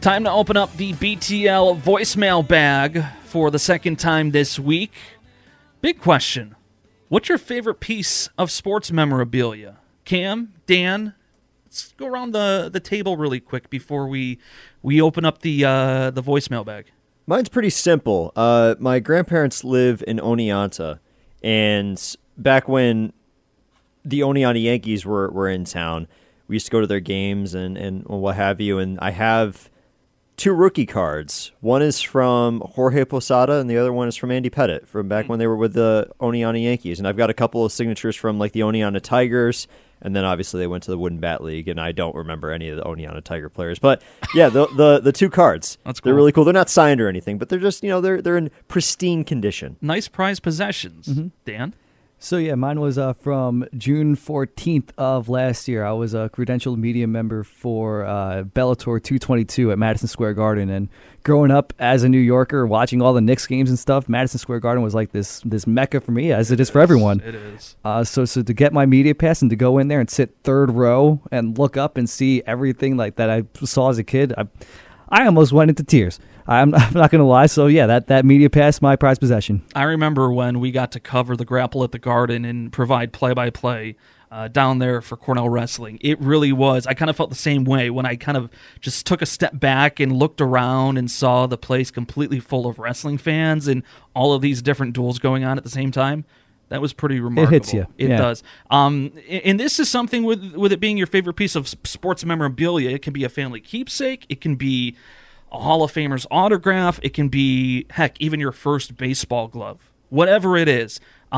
Time to open up the BTL voicemail bag for the second time this week. Big question. What's your favorite piece of sports memorabilia? Cam, Dan, let's go around the table really quick before we open up the voicemail bag. Mine's pretty simple. My grandparents live in Oneonta, and back when the Oneonta Yankees were in town, we used to go to their games and what have you, and I have two rookie cards. One is from Jorge Posada, and the other one is from Andy Pettitte from back when they were with the Oneonta Yankees. And I've got a couple of signatures from like the Oneonta Tigers, and then obviously they went to the Wooden Bat League, and I don't remember any of the Oneonta Tiger players. But yeah, the two cards. That's cool. They're really cool. They're not signed or anything, but they're just they're in pristine condition. Nice prized possessions. Mm-hmm. Dan? So yeah, mine was from June 14th of last year. I was a credentialed media member for Bellator 222 at Madison Square Garden. And growing up as a New Yorker, watching all the Knicks games and stuff, Madison Square Garden was like this mecca for me, as it is for everyone. It is. So to get my media pass and to go in there and sit third row and look up and see everything like that I saw as a kid, I almost went into tears. I'm not going to lie. So, yeah, that media pass, my prized possession. I remember when we got to cover the Grapple at the Garden and provide play-by-play down there for Cornell Wrestling. It really was. I kind of felt the same way when I kind of just took a step back and looked around and saw the place completely full of wrestling fans and all of these different duels going on at the same time. That was pretty remarkable. It hits you. It does. And this is something with it being your favorite piece of sports memorabilia. It can be a family keepsake. It can be a Hall of Famer's autograph. It can be, heck, even your first baseball glove. Whatever it is.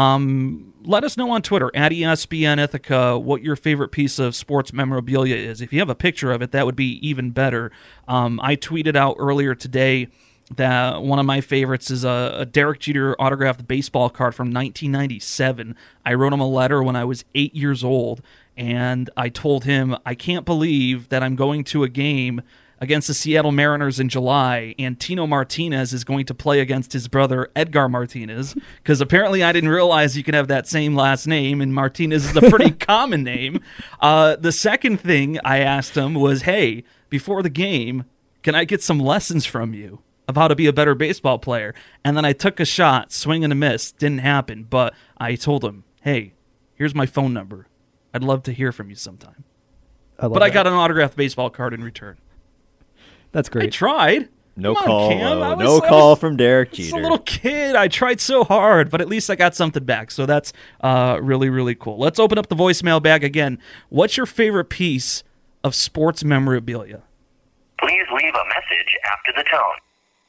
Let us know on Twitter, at ESPN Ithaca, what your favorite piece of sports memorabilia is. If you have a picture of it, that would be even better. I tweeted out earlier today that one of my favorites is a Derek Jeter autographed baseball card from 1997. I wrote him a letter when I was 8 years old, and I told him, I can't believe that I'm going to a game against the Seattle Mariners in July, and Tino Martinez is going to play against his brother Edgar Martinez, because apparently I didn't realize you can have that same last name, and Martinez is a pretty common name. The second thing I asked him was, hey, before the game, can I get some lessons from you of how to be a better baseball player? And then I took a shot, swing and a miss. Didn't happen, but I told him, hey, here's my phone number. I'd love to hear from you sometime. I got an autographed baseball card in return. That's great. I tried. No Come call. on, Cam. No call from Derek Jeter. I was a little kid. I tried so hard, but at least I got something back. So that's really, really cool. Let's open up the voicemail bag again. What's your favorite piece of sports memorabilia? Please leave a message after the tone.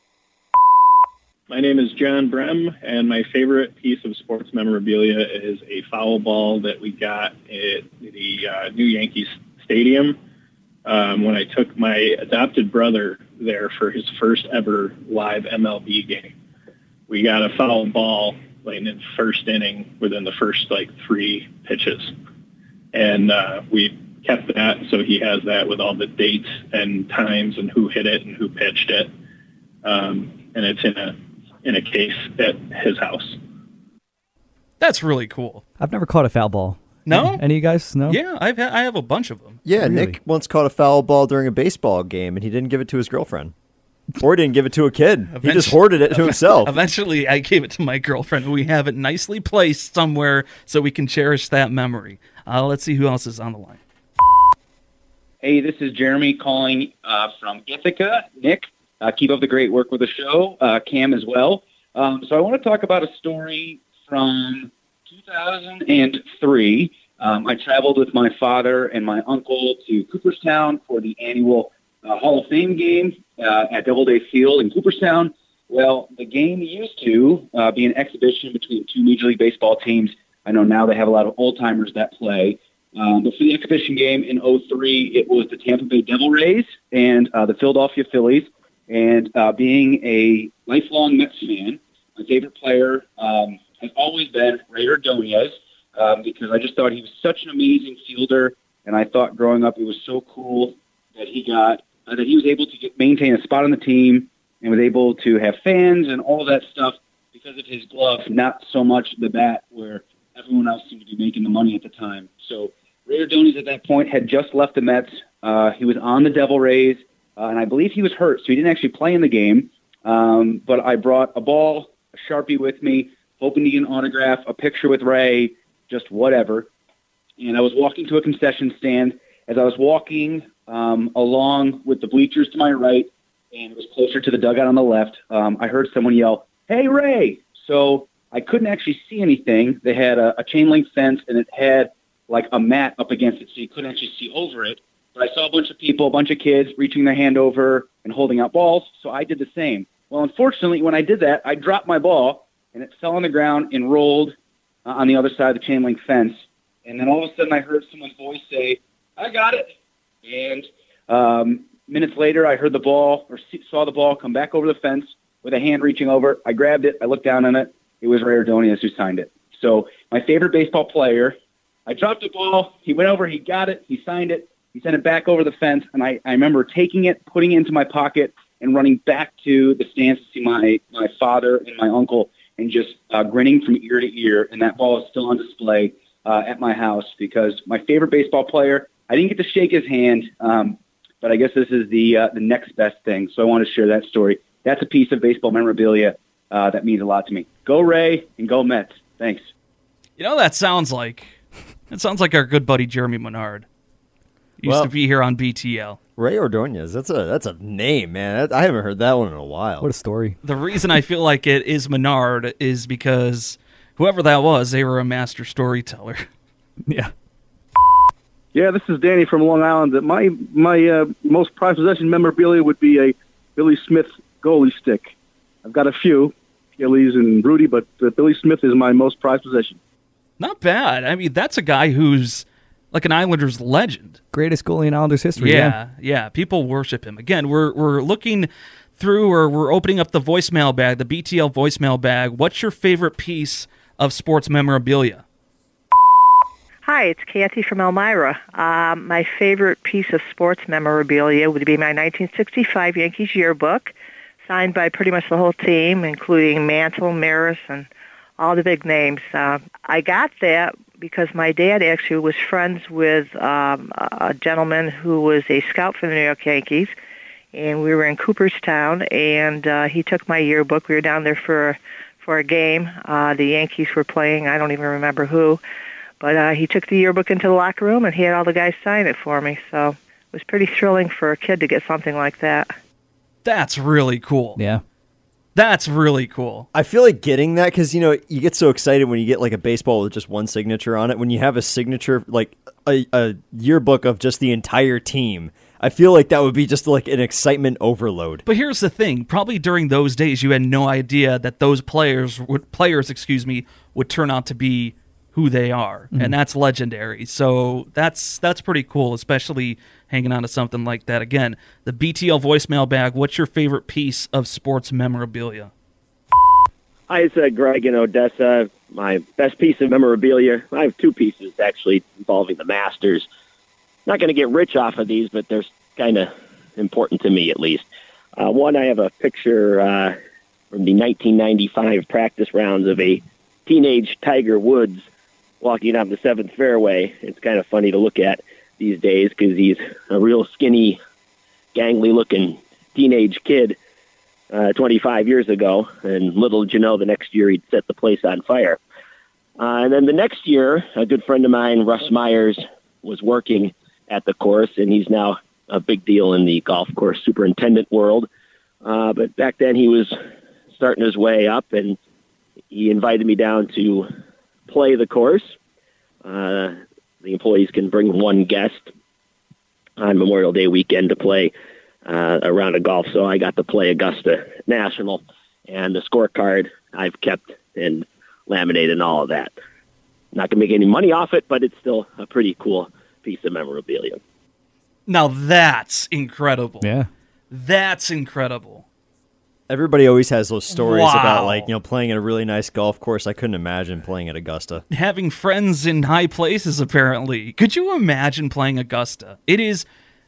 My name is John Brem, and my favorite piece of sports memorabilia is a foul ball that we got at the new Yankees Stadium when I took my adopted brother there for his first ever live MLB game. We got a foul ball in the first inning within the first 3 pitches, and we kept that, so he has that with all the dates and times and who hit it and who pitched it, and it's in a case at his house. That's really cool. I've never caught a foul ball. No? Any of you guys? No? Yeah, I have a bunch of them. Yeah, Really? Nick once caught a foul ball during a baseball game, and he didn't give it to his girlfriend. Or he didn't give it to a kid. He just hoarded it to himself. Eventually, I gave it to my girlfriend. We have it nicely placed somewhere so we can cherish that memory. Let's see who else is on the line. Hey, this is Jeremy calling from Ithaca. Nick, keep up the great work with the show. Cam as well. So I want to talk about a story from 2003. I traveled with my father and my uncle to Cooperstown for the annual Hall of Fame game at Doubleday Field in Cooperstown. Well, the game used to be an exhibition between 2 Major League Baseball teams. I know now they have a lot of old-timers that play. But for the exhibition game in 2003, it was the Tampa Bay Devil Rays and the Philadelphia Phillies. And being a lifelong Mets fan, my favorite player has always been Ray Ordonez because I just thought he was such an amazing fielder, and I thought growing up it was so cool that he was able to maintain a spot on the team and was able to have fans and all of that stuff because of his glove, not so much the bat where everyone else seemed to be making the money at the time. So Ray Ordonez at that point had just left the Mets. He was on the Devil Rays, and I believe he was hurt, so he didn't actually play in the game. But I brought a ball, a Sharpie with me, hoping to get an autograph, a picture with Ray, just whatever. And I was walking to a concession stand. As I was walking along with the bleachers to my right, and it was closer to the dugout on the left, I heard someone yell, "Hey, Ray!" So I couldn't actually see anything. They had a chain link fence, and it had like a mat up against it, so you couldn't actually see over it. But I saw a bunch of people, a bunch of kids reaching their hand over and holding out balls, so I did the same. Well, unfortunately, when I did that, I dropped my ball, and it fell on the ground and rolled on the other side of the chain link fence. And then all of a sudden, I heard someone's voice say, "I got it." And minutes later, I heard the ball, or saw the ball come back over the fence with a hand reaching over. I grabbed it. I looked down on it. It was Ray Ordonez who signed it. So my favorite baseball player, I dropped the ball. He went over. He got it. He signed it. He sent it back over the fence. And I remember taking it, putting it into my pocket, and running back to the stands to see my father and my uncle, and just grinning from ear to ear. And that ball is still on display at my house, because my favorite baseball player, I didn't get to shake his hand, but I guess this is the next best thing. So I want to share that story. That's a piece of baseball memorabilia that means a lot to me. Go Ray and go Mets. Thanks. You know, that sounds like our good buddy Jeremy Menard. Used to be here on BTL. Ray Ordonez, that's a name, man. I haven't heard that one in a while. What a story. The reason I feel like it is Menard is because whoever that was, they were a master storyteller. Yeah. Yeah, this is Danny from Long Island. My most prized possession memorabilia would be a Billy Smith goalie stick. I've got a few, Achilles and Rudy, but Billy Smith is my most prized possession. Not bad. I mean, that's a guy who's like an Islanders legend. Greatest goalie in Islanders history. Yeah. People worship him. Again, we're looking through, or we're opening up the voicemail bag, the BTL voicemail bag. What's your favorite piece of sports memorabilia? Hi, it's Kathy from Elmira. My favorite piece of sports memorabilia would be my 1965 Yankees yearbook, signed by pretty much the whole team, including Mantle, Maris, and all the big names. I got that because my dad actually was friends with a gentleman who was a scout for the New York Yankees, and we were in Cooperstown, and he took my yearbook. We were down there for a game. The Yankees were playing, I don't even remember who, but he took the yearbook into the locker room, and he had all the guys sign it for me, so it was pretty thrilling for a kid to get something like that. That's really cool. Yeah. That's really cool. I feel like getting that because, you get so excited when you get like a baseball with just one signature on it. When you have a signature, like a yearbook of just the entire team, I feel like that would be just like an excitement overload. But here's the thing. Probably during those days, you had no idea that those players would turn out to be who they are. Mm-hmm. And that's legendary. So that's pretty cool, especially hanging on to something like that. Again, the BTL voicemail bag, what's your favorite piece of sports memorabilia? Hi, it's Greg in Odessa. My best piece of memorabilia, I have two pieces actually involving the Masters. Not going to get rich off of these, but they're kind of important to me at least. One, I have a picture from the 1995 practice rounds of a teenage Tiger Woods walking down the seventh fairway. It's kind of funny to look at these days because he's a real skinny, gangly-looking teenage kid 25 years ago, and little did you know the next year he'd set the place on fire. And then the next year, a good friend of mine, Russ Myers, was working at the course, and he's now a big deal in the golf course superintendent world. But back then he was starting his way up, and he invited me down to play the course. The employees can bring one guest on Memorial Day weekend to play a round of golf. So I got to play Augusta National, and the scorecard I've kept and laminated and all of that. Not going to make any money off it, but it's still a pretty cool piece of memorabilia. Now that's incredible. Yeah. That's incredible. Everybody always has those stories Wow. about, like, playing at a really nice golf course. I couldn't imagine playing at Augusta. Having friends in high places, apparently. Could you imagine playing Augusta? It is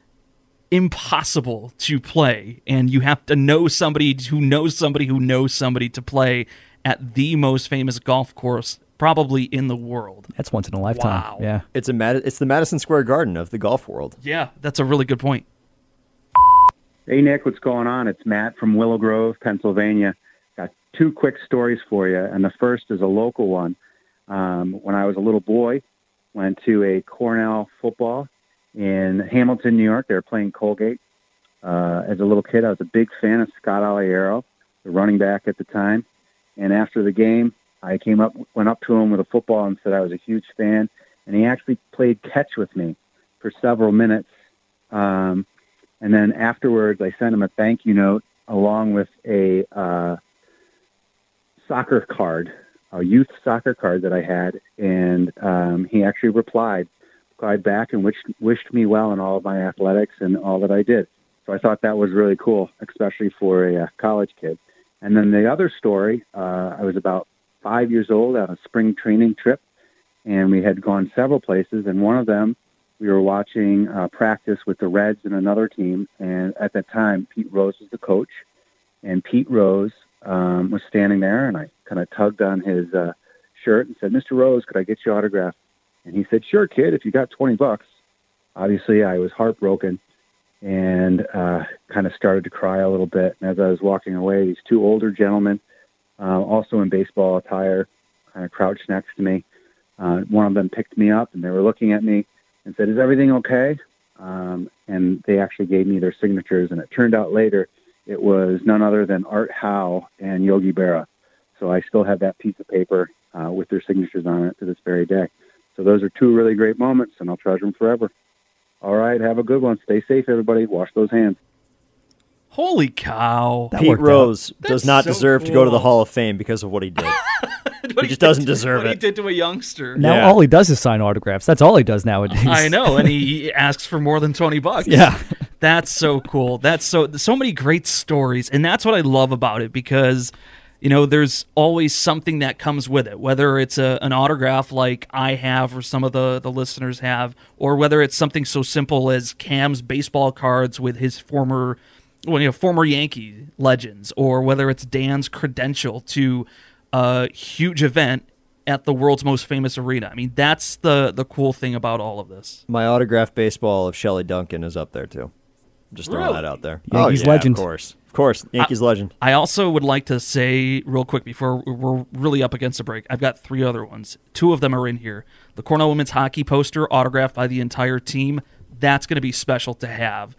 impossible to play, and you have to know somebody who knows somebody who knows somebody to play at the most famous golf course probably in the world. That's once in a lifetime. Wow. Yeah. It's the Madison Square Garden of the golf world. Yeah, that's a really good point. Hey, Nick, what's going on? It's Matt from Willow Grove, Pennsylvania. Got 2 quick stories for you, and the first is a local one. When I was a little boy, went to a Cornell football in Hamilton, New York. They were playing Colgate. As a little kid, I was a big fan of Scott Aliero, the running back at the time. And after the game, I went up to him with a football and said I was a huge fan. And he actually played catch with me for several minutes. And then afterwards, I sent him a thank you note along with a soccer card, a youth soccer card that I had. And he actually replied back and wished me well in all of my athletics and all that I did. So I thought that was really cool, especially for a college kid. And then the other story, I was about 5 years old on a spring training trip, and we had gone several places. And one of them, we were watching practice with the Reds and another team. And at that time, Pete Rose was the coach. And Pete Rose was standing there, and I kind of tugged on his shirt and said, "Mr. Rose, could I get your autograph?" And he said, "Sure, kid, if you got $20. Obviously, I was heartbroken and kind of started to cry a little bit. And as I was walking away, these 2 older gentlemen, also in baseball attire, kind of crouched next to me. One of them picked me up, and they were looking at me and said, "Is everything okay?" And they actually gave me their signatures. And it turned out later it was none other than Art Howe and Yogi Berra. So I still have that piece of paper with their signatures on it to this very day. So those are 2 really great moments, and I'll treasure them forever. All right, have a good one. Stay safe, everybody. Wash those hands. Holy cow. Pete Rose does not so deserve to go to the Hall of Fame because of what he did. He just doesn't deserve what it. he did to a youngster. Now all he does is sign autographs. That's all he does nowadays. I know, and he asks for more than $20. Yeah. That's so cool. That's so many great stories, and that's what I love about it because, there's always something that comes with it, whether it's an autograph like I have or some of the listeners have, or whether it's something so simple as Cam's baseball cards with his former Yankee legends, or whether it's Dan's credential to a huge event at the world's most famous arena. I mean, that's the cool thing about all of this. My autographed baseball of Shelley Duncan is up there, too. Just throwing that out there. Yankees legend. Of course. Yankees legend. I also would like to say real quick before we're really up against a break, I've got 3 other ones. 2 of them are in here. The Cornell women's hockey poster autographed by the entire team. That's going to be special to have.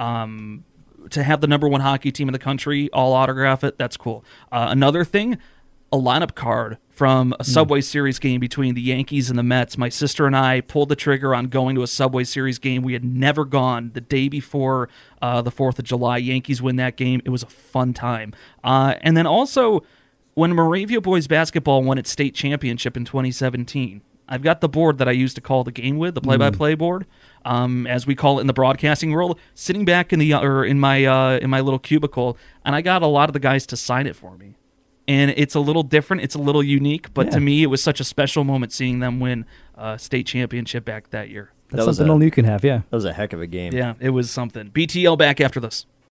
To have the number 1 hockey team in the country all autograph it, that's cool. Another thing, a lineup card from a Subway Series game between the Yankees and the Mets. My sister and I pulled the trigger on going to a Subway Series game. We had never gone. The day before the 4th of July, Yankees win that game. It was a fun time. And then also, when Moravia boys basketball won its state championship in 2017, I've got the board that I used to call the game with, the play-by-play board, as we call it in the broadcasting world, sitting back in my little cubicle, and I got a lot of the guys to sign it for me. And it's a little different. It's a little unique. But to me, it was such a special moment seeing them win state championship back that year. That's something only you can have, yeah. That was a heck of a game. Yeah, it was something. BTL back after this.